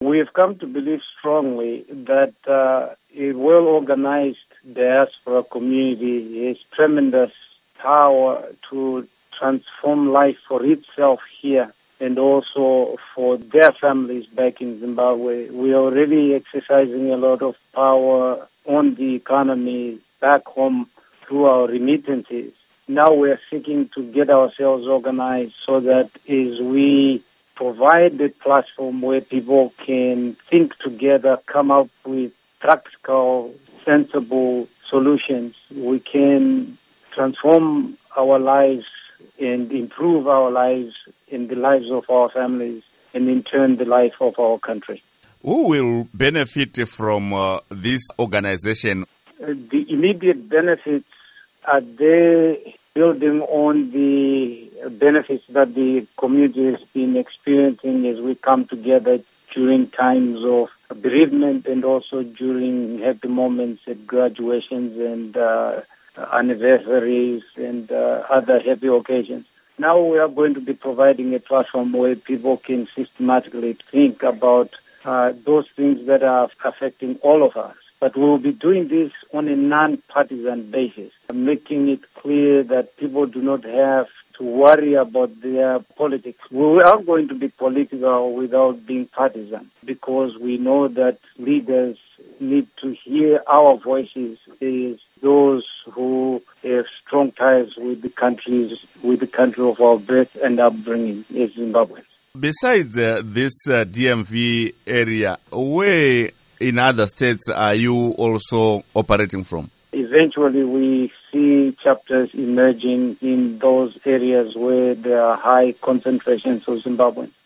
We've come to believe strongly that a well-organized diaspora community has tremendous power to transform life for itself here and also for their families back in Zimbabwe. We are already exercising a lot of power on the economy back home through our remittances. Now we are seeking to get ourselves organized so that as we provide a platform where people can think together, come up with practical, sensible solutions, we can transform our lives and improve our lives and the lives of our families and in turn the life of our country. Who will benefit from this organization? The immediate benefits are there, building on the benefits that the community has been experiencing as we come together during times of bereavement and also during happy moments at graduations and anniversaries and other happy occasions. Now we are going to be providing a platform where people can systematically think about those things that are affecting all of us. But we will be doing this on a non-partisan basis, making it clear that people do not have to worry about their politics. We are going to be political without being partisan because we know that leaders need to hear our voices as those who have strong ties with the country of our birth and upbringing as Zimbabweans. Besides this DMV area, where in other states are you also operating from? Eventually, we see chapters emerging in those areas where there are high concentrations of Zimbabweans.